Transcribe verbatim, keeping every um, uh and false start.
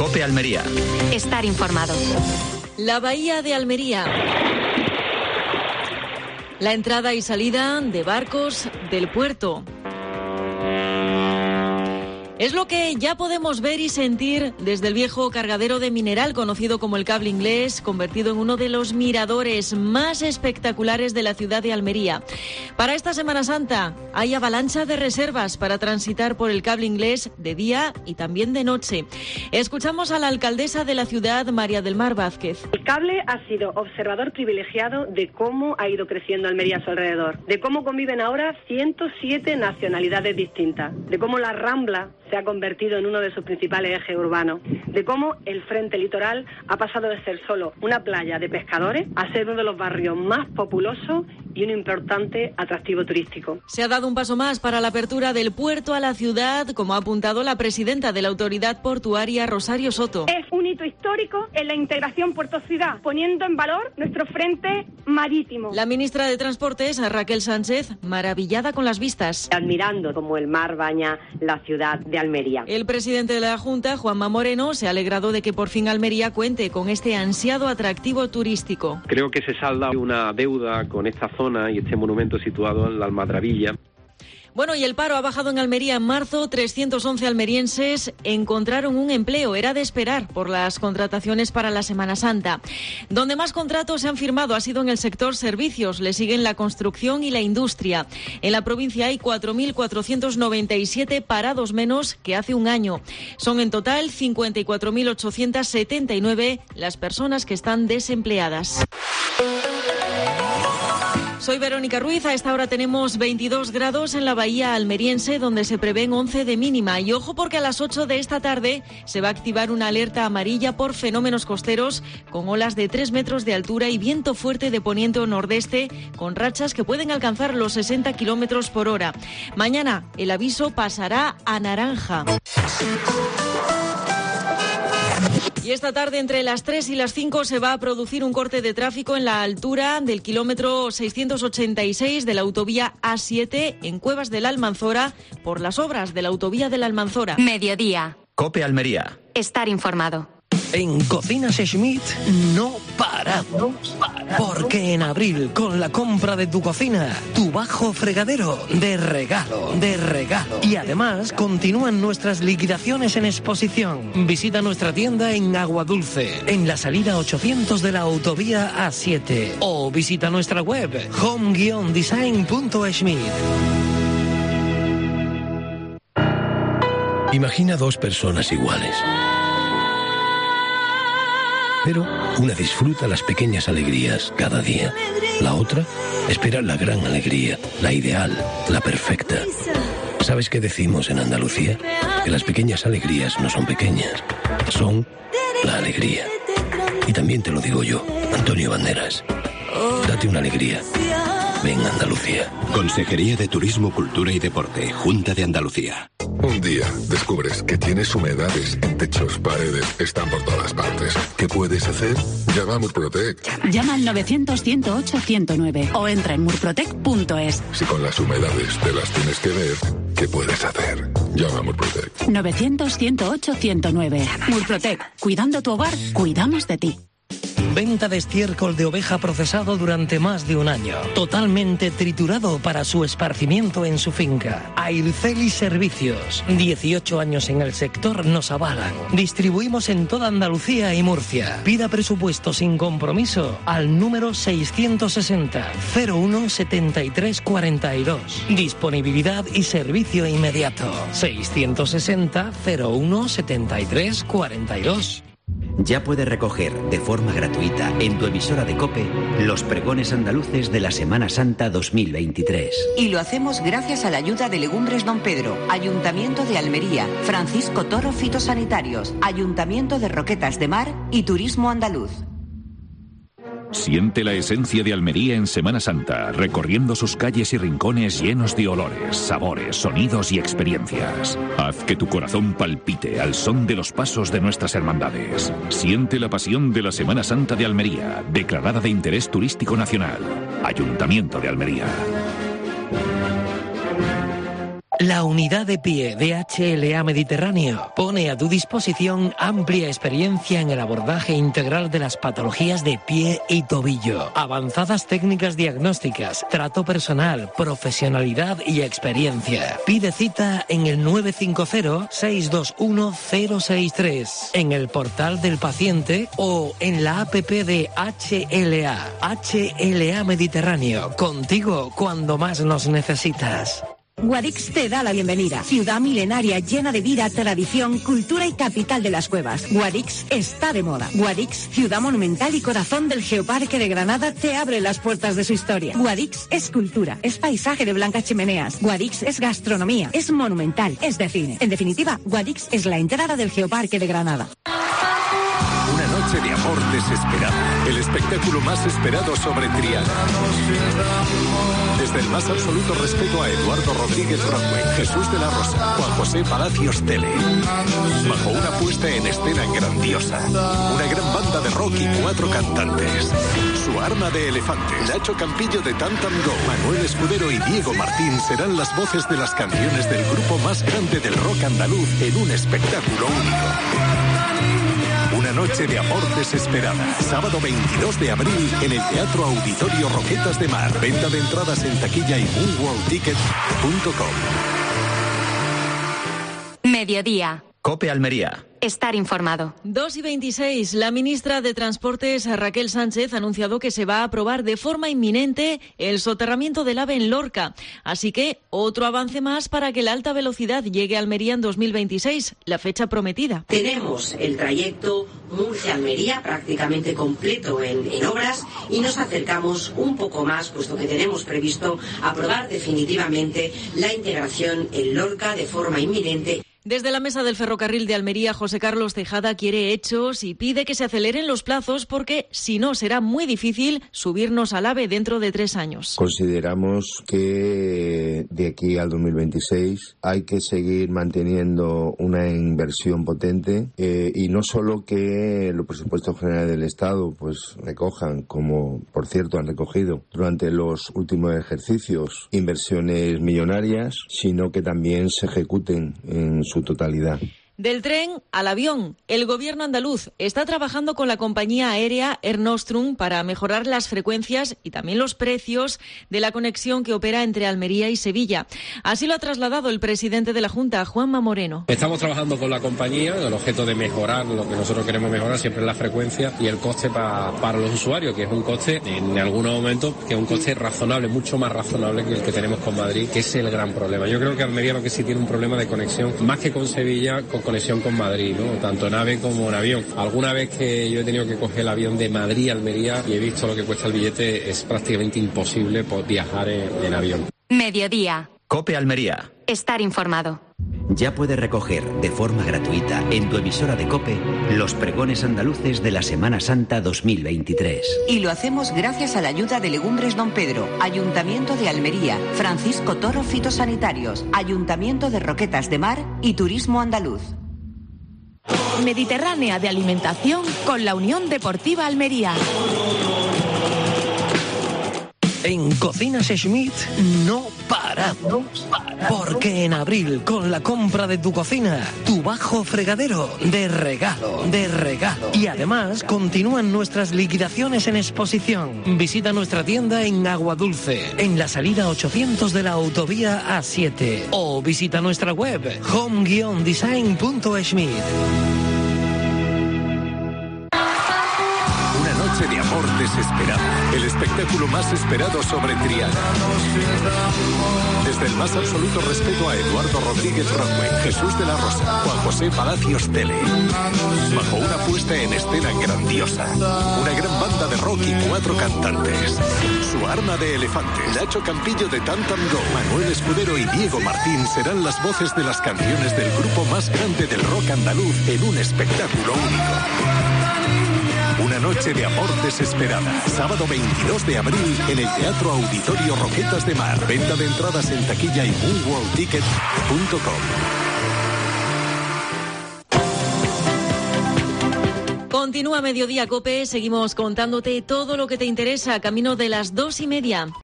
COPE Almería. Estar informado. La bahía de Almería. La entrada y salida de barcos del puerto. Es lo que ya podemos ver y sentir desde el viejo cargadero de mineral conocido como el Cable Inglés, convertido en uno de los miradores más espectaculares de la ciudad de Almería. Para esta Semana Santa hay avalancha de reservas para transitar por el Cable Inglés de día y también de noche. Escuchamos a la alcaldesa de la ciudad, María del Mar Vázquez. El Cable ha sido observador privilegiado de cómo ha ido creciendo Almería a su alrededor, de cómo conviven ahora ciento siete nacionalidades distintas, de cómo la Rambla se ha convertido en uno de sus principales ejes urbanos, de cómo el frente litoral ha pasado de ser solo una playa de pescadores a ser uno de los barrios más populosos y un importante atractivo turístico. Se ha dado un paso más para la apertura del puerto a la ciudad, como ha apuntado la presidenta de la Autoridad Portuaria, Rosario Soto. Es un hito histórico en la integración puerto-ciudad, poniendo en valor nuestro frente marítimo. La ministra de Transportes, Raquel Sánchez, maravillada con las vistas. Admirando cómo el mar baña la ciudad de Almería. El presidente de la Junta, Juanma Moreno, se ha alegrado de que por fin Almería cuente con este ansiado atractivo turístico. Creo que se salda una deuda con esta zona y este monumento situado en la Almadravilla. Bueno, y el paro ha bajado en Almería en marzo. trescientos once almerienses encontraron un empleo. Era de esperar por las contrataciones para la Semana Santa. Donde más contratos se han firmado ha sido en el sector servicios. Le siguen la construcción y la industria. En la provincia hay cuatro mil cuatrocientos noventa y siete parados menos que hace un año. Son en total cincuenta y cuatro mil ochocientos setenta y nueve las personas que están desempleadas. Soy Verónica Ruiz. A esta hora tenemos veintidós grados en la bahía almeriense, donde se prevén once de mínima. Y ojo, porque a las ocho de esta tarde se va a activar una alerta amarilla por fenómenos costeros con olas de tres metros de altura y viento fuerte de poniente o nordeste, con rachas que pueden alcanzar los sesenta kilómetros por hora. Mañana el aviso pasará a naranja. Y esta tarde, entre las tres y las cinco, se va a producir un corte de tráfico en la altura del kilómetro seiscientos ochenta y seis de la autovía A siete en Cuevas de la Almanzora por las obras de la autovía de la Almanzora. Mediodía. COPE Almería. Estar informado. En Cocinas Schmidt no paramos, porque en abril, con la compra de tu cocina, tu bajo fregadero de regalo, de regalo. Y además continúan nuestras liquidaciones en exposición. Visita nuestra tienda en Aguadulce, en la salida ochocientos de la autovía A siete, o visita nuestra web home guion design punto schmidt. Imagina dos personas iguales. Pero una disfruta las pequeñas alegrías cada día. La otra espera la gran alegría, la ideal, la perfecta. ¿Sabes qué decimos en Andalucía? Que las pequeñas alegrías no son pequeñas, son la alegría. Y también te lo digo yo, Antonio Banderas. Date una alegría. Ven Andalucía. Consejería de Turismo, Cultura y Deporte, Junta de Andalucía. Un día descubres que tienes humedades en techos, paredes, están por todas partes. ¿Qué puedes hacer? Llama a Murprotec. Llama al novecientos, ciento ocho, ciento nueve o entra en murprotec punto es. Si con las humedades te las tienes que ver, ¿qué puedes hacer? Llama a Murprotec. novecientos, ciento ocho, ciento nueve. Murprotec. Cuidando tu hogar, cuidamos de ti. Venta de estiércol de oveja procesado durante más de un año. Totalmente triturado para su esparcimiento en su finca. Airceli Servicios. dieciocho años en el sector nos avalan. Distribuimos en toda Andalucía y Murcia. Pida presupuesto sin compromiso al número seiscientos sesenta, cero uno, setenta y tres cuarenta y dos. Disponibilidad y servicio inmediato. seiscientos sesenta, cero uno, setenta y tres cuarenta y dos. Ya puedes recoger de forma gratuita en tu emisora de COPE los pregones andaluces de la Semana Santa dos mil veintitrés. Y lo hacemos gracias a la ayuda de Legumbres Don Pedro, Ayuntamiento de Almería, Francisco Toro Fitosanitarios, Ayuntamiento de Roquetas de Mar y Turismo Andaluz. Siente la esencia de Almería en Semana Santa, recorriendo sus calles y rincones llenos de olores, sabores, sonidos y experiencias. Haz que tu corazón palpite al son de los pasos de nuestras hermandades. Siente la pasión de la Semana Santa de Almería, declarada de interés turístico nacional. Ayuntamiento de Almería. La unidad de pie de H L A Mediterráneo pone a tu disposición amplia experiencia en el abordaje integral de las patologías de pie y tobillo, avanzadas técnicas diagnósticas, trato personal, profesionalidad y experiencia. Pide cita en el nueve cinco cero, seis dos uno, cero seis tres, en el portal del paciente o en la app de H L A. H L A Mediterráneo, contigo cuando más nos necesitas. Guadix te da la bienvenida. Ciudad milenaria llena de vida, tradición, cultura y capital de las cuevas. Guadix está de moda. Guadix, ciudad monumental y corazón del Geoparque de Granada, te abre las puertas de su historia. Guadix es cultura, es paisaje de blancas chimeneas. Guadix es gastronomía, es monumental, es de cine. En definitiva, Guadix es la entrada del Geoparque de Granada. Una noche de amor desesperada. El espectáculo más esperado sobre Triana. Desde el más absoluto respeto a Eduardo Rodríguez Broadway, Jesús de la Rosa, Juan José Palacios Tele. Bajo una puesta en escena grandiosa. Una gran banda de rock y cuatro cantantes. Su arma de elefante. Nacho Campillo de Tantam Go. Manuel Escudero y Diego Martín serán las voces de las canciones del grupo más grande del rock andaluz en un espectáculo único. Una noche de amor desesperada. Sábado veintidós de abril en el Teatro Auditorio Roquetas de Mar. Venta de entradas en taquilla y moonworld ticket punto com. Mediodía. COPE Almería. Estar informado. dos y veintiséis. La ministra de Transportes, Raquel Sánchez, ha anunciado que se va a aprobar de forma inminente el soterramiento del AVE en Lorca. Así que otro avance más para que la alta velocidad llegue a Almería en dos mil veintiséis, la fecha prometida. Tenemos el trayecto Murcia-Almería prácticamente completo en, en obras y nos acercamos un poco más, puesto que tenemos previsto aprobar definitivamente la integración en Lorca de forma inminente. Desde la mesa del ferrocarril de Almería, José Carlos Tejada quiere hechos y pide que se aceleren los plazos porque, si no, será muy difícil subirnos al AVE dentro de tres años. Consideramos que de aquí al dos mil veintiséis hay que seguir manteniendo una inversión potente eh, y no solo que los presupuestos generales del Estado pues recojan, como por cierto han recogido durante los últimos ejercicios, inversiones millonarias, sino que también se ejecuten en su totalidad. Del tren al avión, el gobierno andaluz está trabajando con la compañía aérea Air Nostrum para mejorar las frecuencias y también los precios de la conexión que opera entre Almería y Sevilla. Así lo ha trasladado el presidente de la Junta, Juanma Moreno. Estamos trabajando con la compañía, el objeto de mejorar lo que nosotros queremos mejorar siempre es la frecuencia y el coste pa, para los usuarios, que es un coste, en algunos momentos, que es un coste razonable, mucho más razonable que el que tenemos con Madrid, que es el gran problema. Yo creo que Almería lo que sí tiene un problema de conexión, más que con Sevilla, con conexión con Madrid, ¿no? Tanto en AVE como en avión. Alguna vez que yo he tenido que coger el avión de Madrid a Almería y he visto lo que cuesta el billete, es prácticamente imposible viajar en, en avión. Mediodía. COPE Almería. Estar informado. Ya puedes recoger de forma gratuita en tu emisora de COPE los pregones andaluces de la Semana Santa dos mil veintitrés. Y lo hacemos gracias a la ayuda de Legumbres Don Pedro, Ayuntamiento de Almería, Francisco Toro Fitosanitarios, Ayuntamiento de Roquetas de Mar y Turismo Andaluz. Mediterránea de alimentación con la Unión Deportiva Almería. En Cocinas Schmidt no paramos, porque en abril, con la compra de tu cocina, tu bajo fregadero de regalo, de regalo. Y además continúan nuestras liquidaciones en exposición. Visita nuestra tienda en Aguadulce, en la salida ochocientos de la autovía A siete, o visita nuestra web home guion design punto schmidt. De amor desesperada. El espectáculo más esperado sobre Triana. Desde el más absoluto respeto a Eduardo Rodríguez Broadway, Jesús de la Rosa, Juan José Palacios Tele. Bajo una puesta en escena grandiosa. Una gran banda de rock y cuatro cantantes. Su arma de elefante. Nacho Campillo de Tantam Go. Manuel Escudero y Diego Martín serán las voces de las canciones del grupo más grande del rock andaluz en un espectáculo único. Una noche de amor desesperada. Sábado veintidós de abril en el Teatro Auditorio Roquetas de Mar. Venta de entradas en taquilla y moonworld ticket punto com. Continúa Mediodía COPE, seguimos contándote todo lo que te interesa, camino de las dos y media.